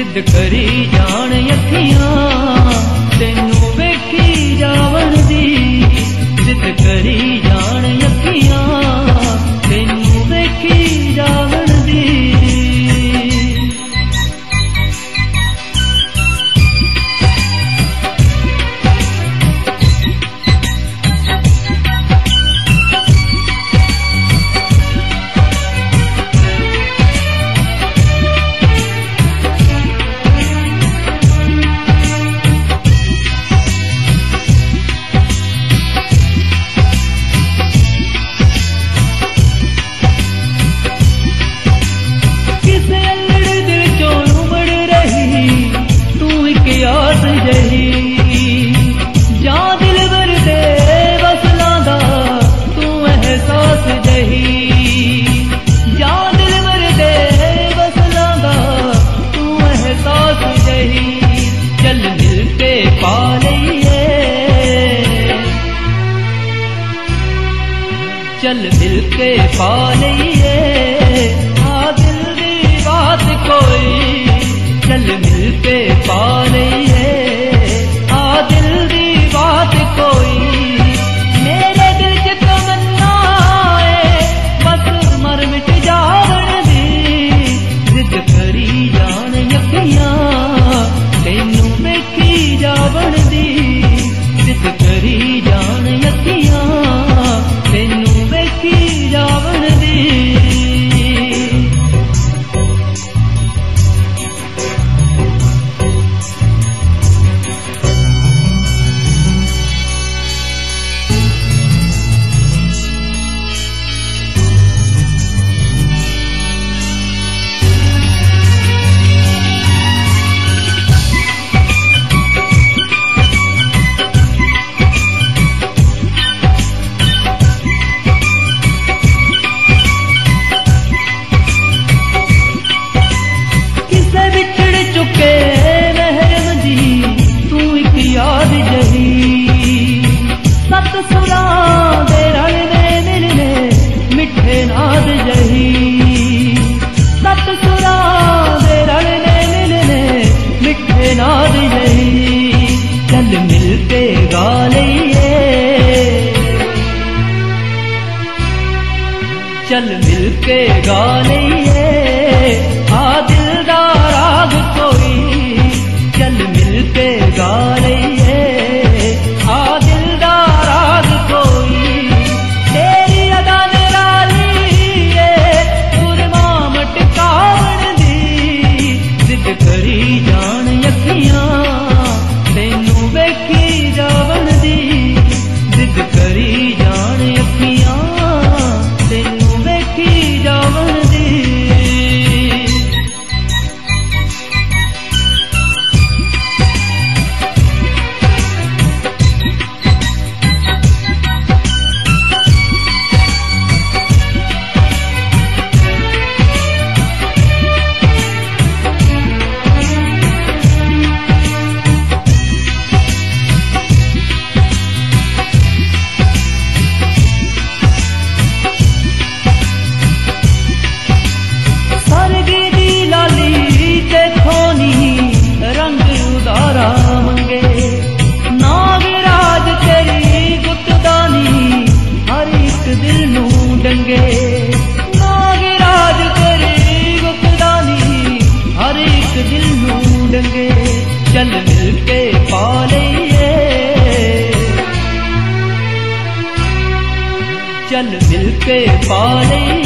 जिद करी जान अखियां तेनू वेखी जावन दी, जिद करी जान अखियां तेनू वेखी जावन दी। चल मिल के पा लईए आ दिल दी बात कोई, चल मिल के पा लईए आ दिल दी बात कोई। मेरे दिल च तमन्ना है बस मर मिट जावन दी, जिद करी जान अखियां तेनू वेखी जावन दी, जिद करी जान अखियां तेनू वेखी जावन दी। चल मिल के गा लईए, चल मिल के गा लईए आ दिल दा राग कोई, चल मिल के गा लईए आ दिल दा राग कोई। तेरी अदा निराली है सुरमा मटकावन दी, जिद करी जान अखियां तेनू वेखी जावन दी, जिद करी जान अखियां तेनू वेखी जावन दी। नागराज तेरी गुप्तदानी हर एक दिल नू डंगे, चल मिल के पा लईए, चल मिल के पा लईए।